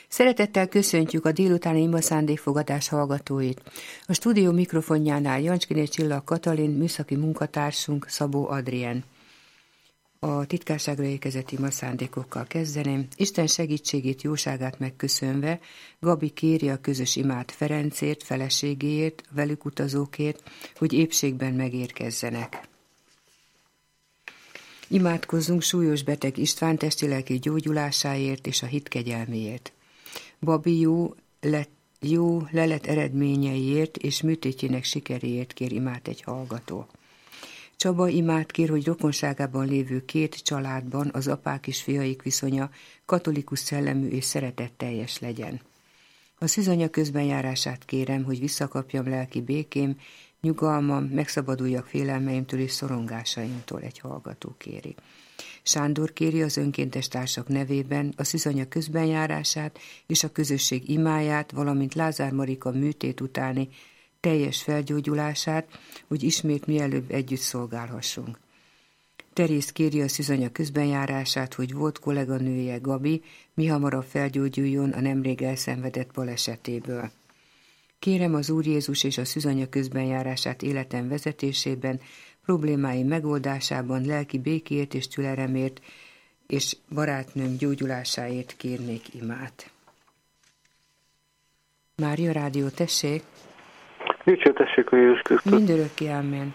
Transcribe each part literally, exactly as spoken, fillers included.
Szeretettel köszöntjük a délutáni imaszándékfogadás hallgatóit. A stúdió mikrofonjánál Jancskyné Csilla Katalin, műszaki munkatársunk Szabó Adrien. A titkárságra érkezett imaszándékokkal kezdeném. Isten segítségét, jóságát megköszönve Gabi kéri a közös imát Ferencért, feleségéért, velük utazókért, hogy épségben megérkezzenek. Imádkozzunk súlyos beteg István testi-lelki gyógyulásáért és a hit kegyelméért. Babi jó, lett, jó lelet eredményeiért és műtétjének sikeréért kér imát egy hallgató. Csaba imát kér, hogy rokonságában lévő két családban az apák és fiaik viszonya katolikus szellemű és szeretetteljes legyen. A szűzanya közbenjárását kérem, hogy visszakapjam lelki békém, nyugalmam, megszabaduljak félelmeimtől és szorongásaimtól, egy hallgató kéri. Sándor kéri az önkéntes társak nevében a szűzanya közbenjárását és a közösség imáját, valamint Lázár Marika műtét utáni teljes felgyógyulását, hogy ismét mielőbb együtt szolgálhassunk. Terész kéri a szűzanya közbenjárását, hogy volt kolléganője Gabi mihamarabb felgyógyuljon a nemrég elszenvedett balesetéből. Kérem az Úr Jézus és a szűzanya közbenjárását életem vezetésében, problémái megoldásában, lelki békéért és türelemért, és barátnőm gyógyulásáért kérnék imát. Mária Rádió, tessék! Dicsértessék a Jézus Krisztus! Mindörökké, amen.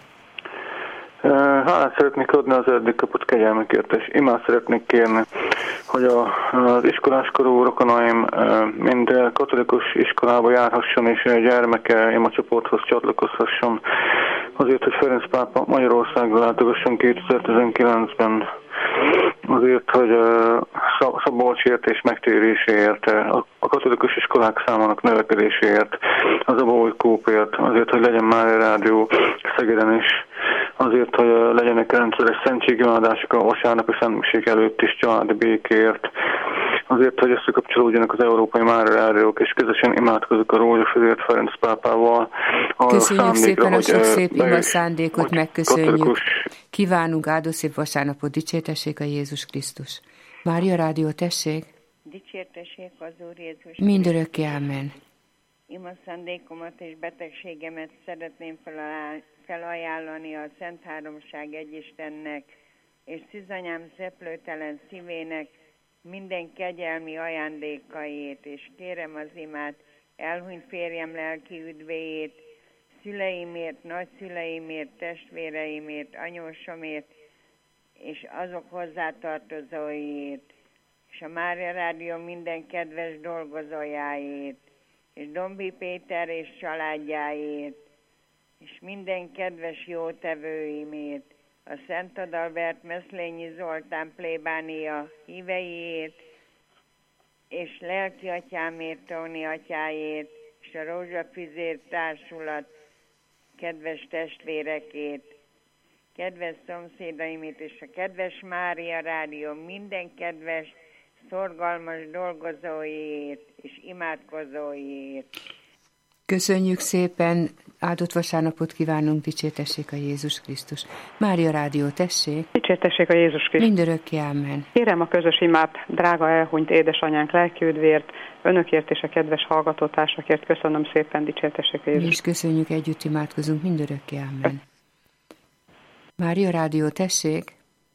Hálát szeretnék adni az eddig kapott kegyelmekért, és imát szeretnék kérni, hogy a, az iskoláskorú rokonaim mind katolikus iskolába járhasson, és a gyermeke imacsoporthoz csatlakozhasson, azért, hogy Ferenc pápa Magyarországra látogasson kétezer-tizenkilencben, azért, hogy szabolcsért és megtéréséért, a katolikus iskolák számának növekedéséért, az Abaúj Kópért, azért, hogy legyen már rádió Szegeden is, azért, hogy legyenek rendszeres szentségimádások a vasárnapi szentmiség előtt is családi békért, azért, hogy összekapcsolódjanak az európai márádiók, és közösen imádkozunk a Rózsafözért Ferenc pápával. Köszönjük szépen a sok szép ima szándékot, megköszönjük. Katolikus. Kívánunk áldott szép vasárnapot, dicsértessék a Jézus Krisztus. Mária Rádió, tessék! Dicsértessék az Úr Jézus. Mindörökké, amen. Ima szándékomat és betegségemet szeretném felajánlani a Szent Háromság Egyistennek, és szűzanyám szeplőtelen szívének minden kegyelmi ajándékait, és kérem az imát elhunyt férjem lelki üdvéjét, szüleimért, nagyszüleimért, testvéreimért, anyósomért, és azok hozzátartozóiért, és a Mária Rádió minden kedves dolgozójáért, és Dombi Péter és családjáért, és minden kedves jótevőimért, a Szent Adalbert Meszlényi Zoltán plébánia híveiért, és lelki atyámért, Tóni atyáért, és a Rózsafüzér társulat kedves testvérekért, kedves szomszédaimért, és a kedves Mária Rádió minden kedves, szorgalmas dolgozóiért, és imádkozóiért. Köszönjük szépen, áldott vasárnapot kívánunk, dicsértessék a Jézus Krisztus. Mária Rádió, tessék! Dicsértessék a Jézus Krisztus! Mindörökké, amen. Kérem a közös imát, drága elhunyt édesanyánk lelkiüdvért, önökért és a kedves hallgatótársakért. Köszönöm szépen, dicsértessék a Jézus. Mi is köszönjük, együtt imádkozunk, mindörökké, amen. Mária Rádió, tessék!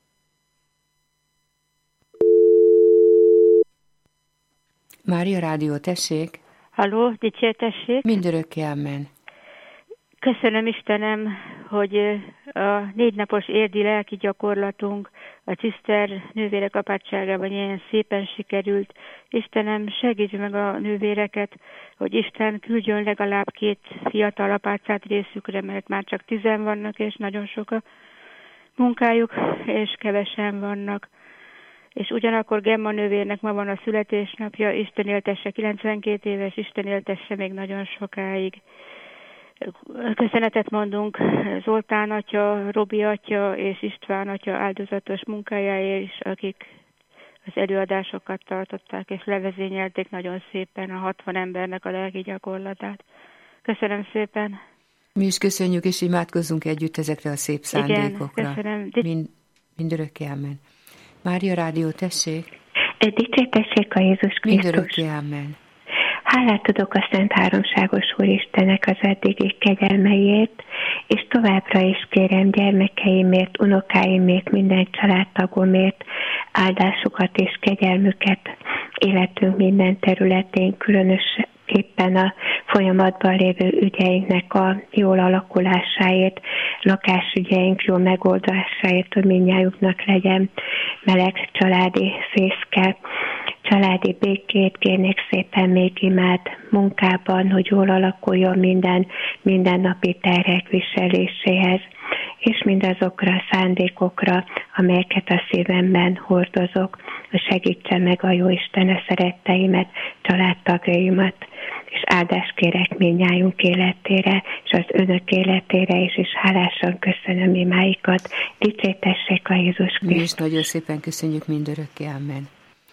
Mária Rádió, tessék! Halló, dicsértessék! Mindörökké, amen. Köszönöm Istenem, hogy a négy napos érdi lelki gyakorlatunk a Ciszter nővérek apátságában ilyen szépen sikerült. Istenem, segíts meg a nővéreket, hogy Isten küldjön legalább két fiatal apácát részükre, mert már csak tizen vannak, és nagyon sok a munkájuk, és kevesen vannak. És ugyanakkor Gemma nővérnek ma van a születésnapja, Isten éltesse, kilencvenkét éves, Isten éltesse még nagyon sokáig. Köszönetet mondunk Zoltán atya, Robi atya és István atya áldozatos munkájáért is, akik az előadásokat tartották és levezényelték nagyon szépen a hatvan embernek a lelki gyakorlatát. Köszönöm szépen! Mi is köszönjük, és imádkozzunk együtt ezekre a szép szándékokra. Igen, köszönöm. Mind, mindörökké, amen. Mária Rádió, tessék! Dicsértessék a Jézus Krisztus. Mindörökké, amen. Hálát tudok a Szent Háromságos Úristennek az eddigi kegyelmeiért, és továbbra is kérem gyermekeimért, unokáimért, minden családtagomért áldásukat és kegyelmüket életünk minden területén, különösképpen a folyamatban lévő ügyeinknek a jól alakulásáért, lakásügyeink jó megoldásáért, hogy mindnyájuknak legyen meleg családi fészke, családi békét kérnék szépen még imád munkában, hogy jól alakuljon minden mindennapi terhek viseléséhez, és mindazokra a szándékokra, amelyeket a szívemben hordozok, hogy segítsen meg a Jóisten a szeretteimet, családtagjaimat, és áldást kérek mindnyájunk életére, és az önök életére is, és hálásan köszönöm imáikat. Dicsértessék a Jézus Krisztus. Mi is nagyon szépen köszönjük mindörökké, amen.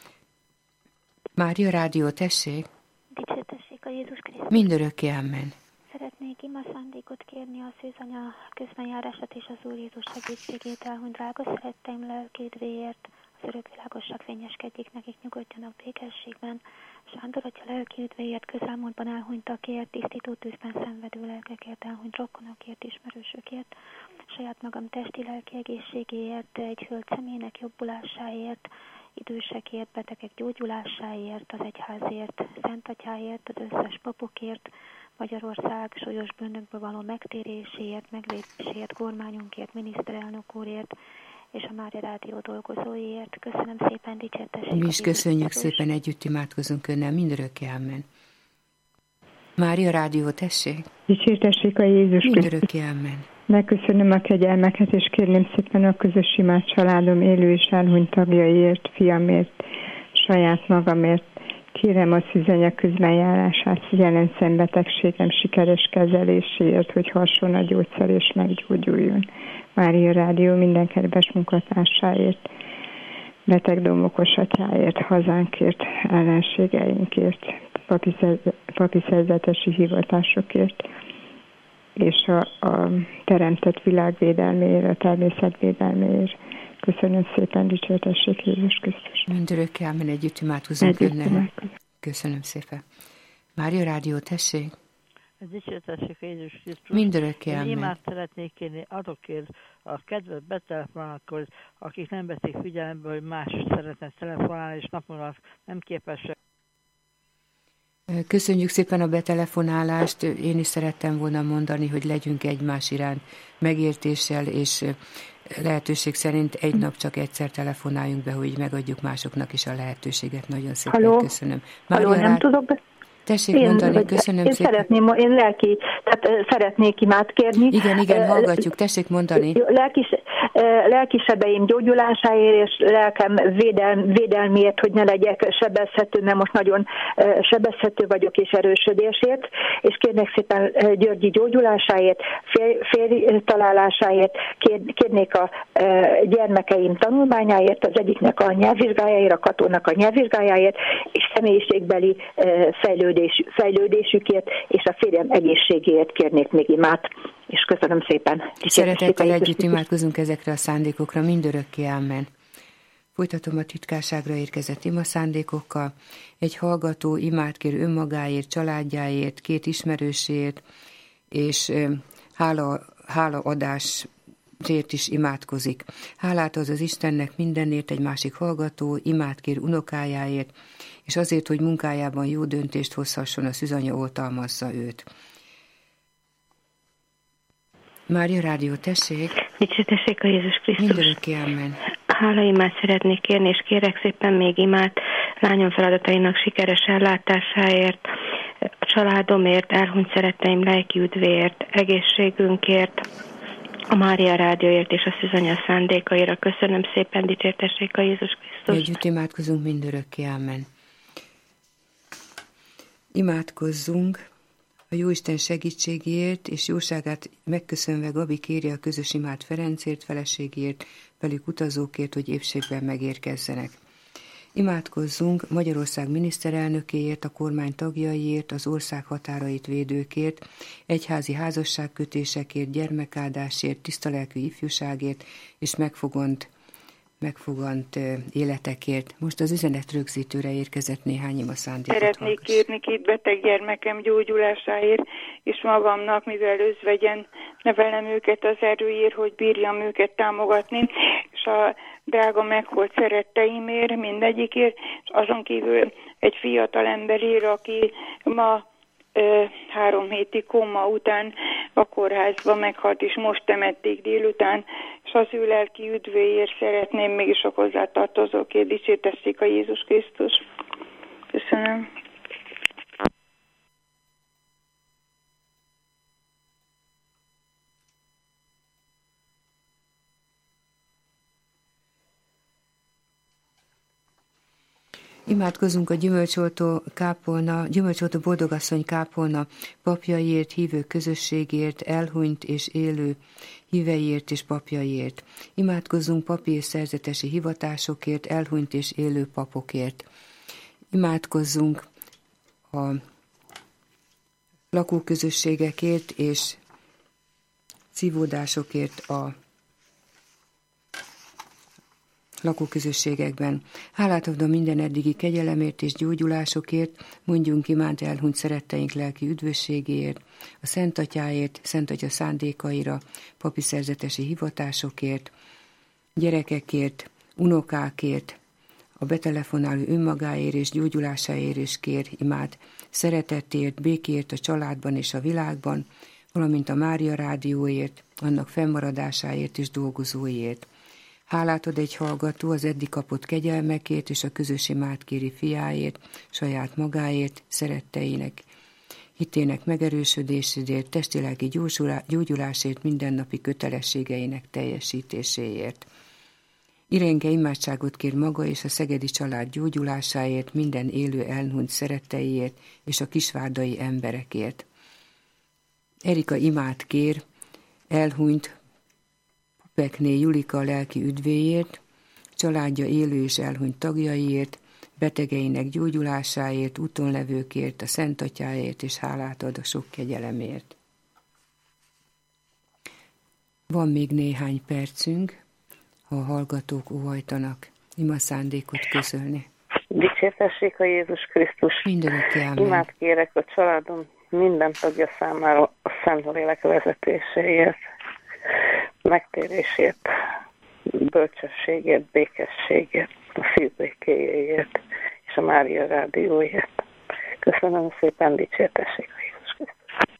Mária Rádió, tessék! Dicsértessék a Jézus Krisztus. Mindörökké, amen. Szeretnék ima szándékot kérni a szűzanya közbenjárását és az Úr Jézus segítségét, elhunyt drága szeretteim lelkédvéért, az örök világosság fényeskedjék, nekik nyugodjanak békességben. Sándor atya lelki üdvéért, közelmúltban elhunytakért, tisztító tűzben szenvedő lelkekért, elhunyt rokkonokért, ismerősökért, saját magam testi lelki egészségéért, egy hölgy személynek jobbulásáért, idősekért, betegek gyógyulásáért, az egyházért, Szent Atyáért, az összes papokért, Magyarország súlyos bűnökből való megtéréséért, meglépéséért, kormányunkért, miniszterelnök úrért, és a Mária Rádió dolgozóiért. Köszönöm szépen, dicsértessék. Mi is köszönjük szépen, együtt imádkozunk önnel, mindörökké, amen. Mária Rádió, tessék! Dicsértessék a Jézus Krisztus. Mindörökké, amen. Megköszönöm a kegyelmeket, és kérném szépen a közös imád családom élő és elhunyt tagjaiért, fiamért, saját magamért. Kérem a szűzanya közbenjárását, jelen szembetegségem sikeres kezeléséért, hogy hasson a gyógyszer és meggyógyuljon. Mária Rádió minden kedves munkatársáért, beteg domokos atyáért, hazánkért, ellenségeinkért, papi, papi szerzetesi hivatásokért, és a, a teremtett világ védelméért, a természet védelméért. Köszönöm szépen, dicsértessék Jézus Krisztus. Mindörökké, amen, együtt imádkozunk önnel. Köszönöm szépen. Mária Rádió, tessék! Dicsértessék a Jézus Krisztus. Mindörökké, amen. Én imát szeretnék kérni azokért a kedves betelefonálókhoz, akik nem veszik figyelembe, hogy más szeretne telefonálni, és napon nem képesek. Köszönjük szépen a betelefonálást. Én is szerettem volna mondani, hogy legyünk egymás iránt megértéssel, és lehetőség szerint egy nap csak egyszer telefonáljunk be, hogy megadjuk másoknak is a lehetőséget. Nagyon szépen Halló? köszönöm. Halló, nem rá... tudok be... Tessék én, mondani, köszönöm én szépen. Szeretném, én lelki, tehát szeretnék imát kérni. Igen, igen, hallgatjuk, tessék mondani. Lelkis, lelkisebeim gyógyulásáért és lelkem védel, védelmiért, hogy ne legyek sebezhető, mert most nagyon sebezhető vagyok és erősödésért, és kérnék szépen Györgyi gyógyulásáért, férj találásáért, kér, kérnék a gyermekeim tanulmányáért, az egyiknek a nyelvvizsgájáért, a Katónak a nyelvvizsgájáért, és személyiségbeli fejlődés fejlődésükért, és a férjem egészségéért kérnék még imát, és köszönöm szépen. Szeretettel együtt imádkozunk ezekre a szándékokra, mindörökké, amen. Folytatom a titkárságra érkezett ima szándékokkal. Egy hallgató imát kér önmagáért, családjáért, két ismerősért, és hála, hálaadásért is imádkozik. Hálát az az Istennek mindenért, egy másik hallgató imát kér unokájáért, és azért, hogy munkájában jó döntést hozhasson, a szűzanya oltalmazza őt. Mária Rádió, tessék! Dicsértessék a Jézus Krisztus. Mindörökké, amen. Hála imát szeretnék kérni, és kérek szépen még imát lányom feladatainak sikeres ellátásáért, a családomért, elhunyt szeretteim lelki üdvéért, egészségünkért, a Mária Rádióért és a szűzanya szándékaira. Köszönöm szépen, dicsértessék a Jézus Krisztus. Együtt imádkozunk mindörökké, amen. Imádkozzunk a Jóisten segítségéért, és jóságát megköszönve Gabi kéri a közös imát Ferencért, feleségért, velük utazókért, hogy épségben megérkezzenek. Imádkozzunk Magyarország miniszterelnökéért, a kormány tagjaiért, az ország határait védőkért, egyházi házasságkötésekért, gyermekáldásért, tisztalelkű ifjúságért és megfogont megfogant életekért. Most az üzenet rögzítőre érkezett néhány ima szándékot. Szeretnék kérni két beteg gyermekem gyógyulásáért, és magamnak, mivel özvegyen nevelem őket az erőért, hogy bírjam őket támogatni, és a drága meghalt szeretteimért, mindegyikért, és azon kívül egy fiatal emberért, aki ma ö, három héti koma után a kórházba meghalt, és most temették délután, és az ő lelki üdvéért szeretném mégis a hozzátartozókért dicsértessék a Jézus Krisztus. Köszönöm. Imádkozunk a gyümölcsoltó kápolna, gyümölcsoltó boldogasszony kápolna papjaiért, hívő közösségért, elhunyt és élő híveiért és papjaiért. Imádkozzunk papi és szerzetesi hivatásokért, elhunyt és élő papokért. Imádkozzunk a lakóközösségekért és szívódásokért a lakóközösségekben. Hálát adom minden eddigi kegyelemért és gyógyulásokért, mondjunk imánt elhunyt szeretteink lelki üdvösségéért, a Szent Atyáért, Szent Atya szándékaira, papi szerzetesi hivatásokért, gyerekekért, unokákért, a betelefonáló önmagáért és gyógyulásáért és kér imád, szeretetért, békért a családban és a világban, valamint a Mária Rádióért, annak fennmaradásáért és dolgozóiért. Hálát ad egy hallgató az eddig kapott kegyelmekért és a közös imát kéri fiáért, saját magáért, szeretteinek, hitének megerősödéséért, testi-lelki gyógyulásért, mindennapi kötelességeinek teljesítéséért. Irénke imádságot kér maga és a szegedi család gyógyulásáért, minden élő elhunyt szeretteiért és a kisvárdai emberekért. Erika imát kér elhunyt Pekné Julika a lelki üdvéért, családja élő és elhunyt tagjaiért, betegeinek gyógyulásáért, útonlevőkért, a Szent Atyáért, és hálát ad a sok kegyelemért. Van még néhány percünk, ha a hallgatók óhajtanak ima szándékot közölni. Dicsértessék a Jézus Krisztus! Mindörökké ámen. Imát kérek a családom minden tagja számára a Szentlélek vezetéséért, megtérésért, bölcsességért, békességért, a szívbékéjéért és a Mária Rádióért. Köszönöm szépen, dicsértessék a Jézus Krisztus!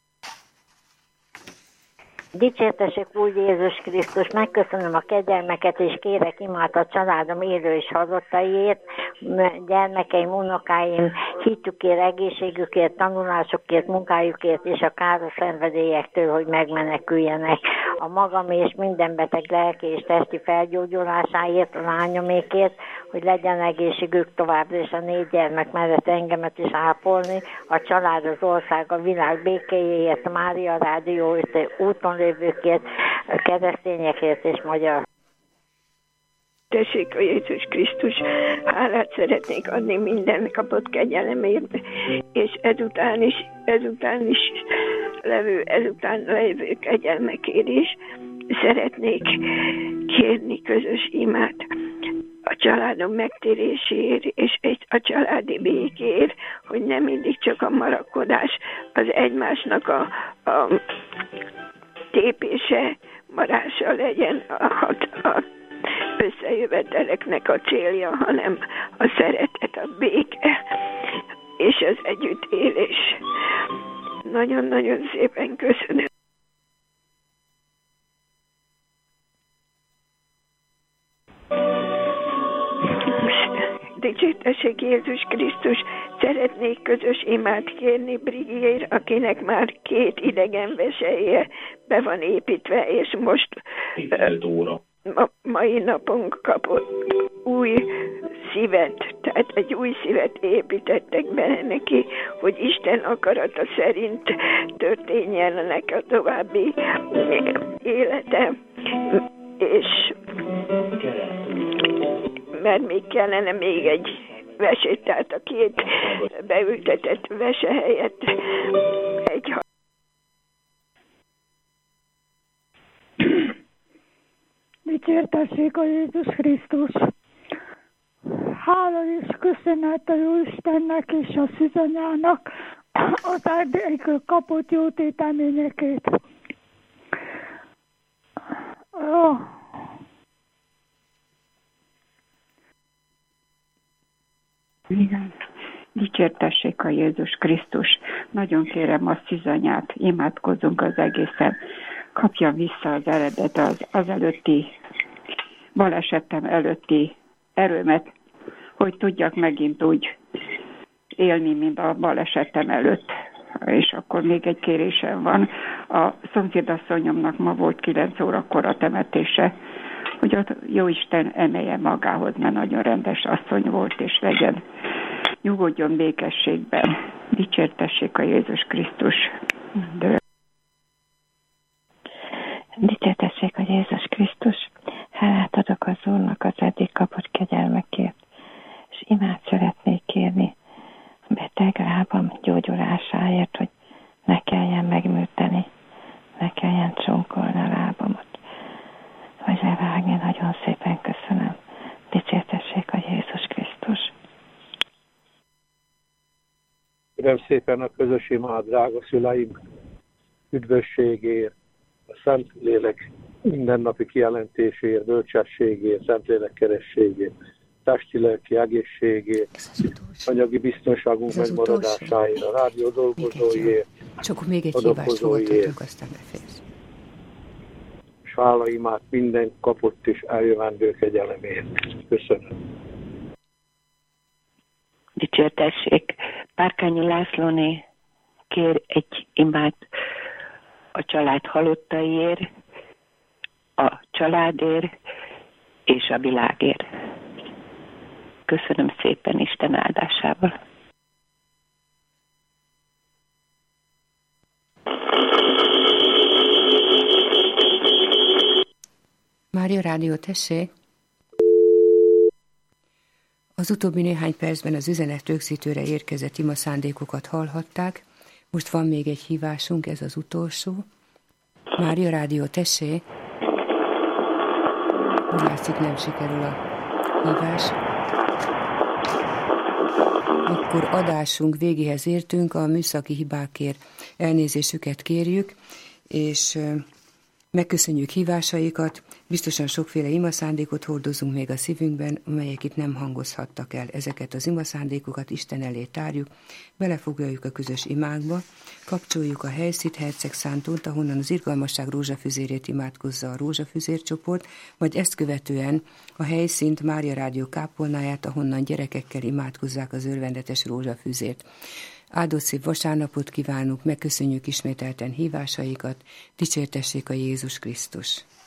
Dicsértessék úgy Jézus Krisztus, megköszönöm a kegyelmeket, és kérek imát a családom élő és halottaiért, gyermekeim, unokáim, hitükért, egészségükért, tanulásukért, munkájukért és a káros szenvedélyektől, hogy megmeneküljenek. A magam és minden beteg lelki és testi felgyógyulásáért, a lányomékért, hogy legyen egészségük továbbra, és a négy gyermek mellett engemet is ápolni, a család, az ország, a világ békéjéért, a Mária Rádióért, úton lévőkért, a keresztényekért és magyar. Tessék a Jézus Krisztus, hálát szeretnék adni minden kapott kegyelemért, és ezután is, ezután is levő, ezután levő kegyelmekért is szeretnék kérni közös imát a családom megtéréséért, és egy a családi békéért, hogy nem mindig csak a marakodás, az egymásnak a, a tépése, marása legyen a, a összejöveteleknek a célja, hanem a szeretet, a béke és az együttélés. Nagyon-nagyon szépen köszönöm. Dicsértessék Jézus Krisztus, szeretnék közös imát kérni Brigiért, akinek már két idegen veselje be van építve, és most ma, mai napon kapott új szívet, tehát egy új szívet építettek bele neki, hogy Isten akarata szerint történjen ennek a további élete, és mert még kellene még egy vesét, tehát a két beültetett vese helyett egy Dicsértessék a Jézus Krisztus! Hála és köszönet a jó Istennek és a szűzanyának az erdélykől kapott jótételményekét. Oh. Igen. Dicsértessék a Jézus Krisztus. Nagyon kérem a szűzanyát, imádkozzunk az egészen. Kapja vissza az eredet, az, az előtti balesetem előtti erőmet, hogy tudjak megint úgy élni, mint a balesetem előtt. És akkor még egy kérésem van. A szomszédasszonyomnak ma volt kilenc órakor a temetése, hogy a Jóisten emelje magához, mert nagyon rendes asszony volt, és legyen, nyugodjon békességben. Dicsértessék a Jézus Krisztus. De... Dicsértessék a Jézus Krisztus. Hálát adok az Úrnak az eddig kapott kegyelmekért, és imád szeretnék kérni a beteg lábam gyógyulásáért, hogy ne kelljen megműteni, ne kelljen csonkolni a lábamat, vagy levágni. Nagyon szépen köszönöm. Dicsértessék a Jézus Krisztus. Kérem szépen a közös imád, drága szüleim, üdvösségért, a Szentlélek mindennapi kijelentéséért, bölcsességért, Szentlélek kerességért, testi-lelki egészségért, anyagi biztonságunk megmaradásáért, a rádió dolgozóiért, csak még egy hívást fogadhatunk, aztán befejez. És hála imát minden kapott és eljövendő kegyelemért. Köszönöm. Dicsértessék, Párkányi Lászlóné kér egy imát a család halottaiért, a családért és a világért. Köszönöm szépen Isten áldásával. Mária Rádió, tessék! Az utóbbi néhány percben az üzenet rögzítőre érkezett ima szándékokat hallhatták. Most van még egy hívásunk, ez az utolsó. Mária Rádió, tessék! Úgy látszik, nem sikerül a hívás. Akkor adásunk végéhez értünk, a műszaki hibákért elnézésüket kérjük, és megköszönjük hívásaikat, biztosan sokféle imaszándékot hordozunk még a szívünkben, amelyek itt nem hangozhattak el. Ezeket az imaszándékokat Isten elé tárjuk, belefoglaljuk a közös imákba, kapcsoljuk a helyszínt Herceg Szántót, ahonnan az Irgalmasság rózsafüzérét imádkozza a rózsafüzér csoport, vagy ezt követően a helyszínt Mária Rádió kápolnáját, ahonnan gyerekekkel imádkozzák az örvendetes rózsafüzért. Áldott szép vasárnapot kívánunk, megköszönjük ismételten hívásaikat, dicsértessék a Jézus Krisztus!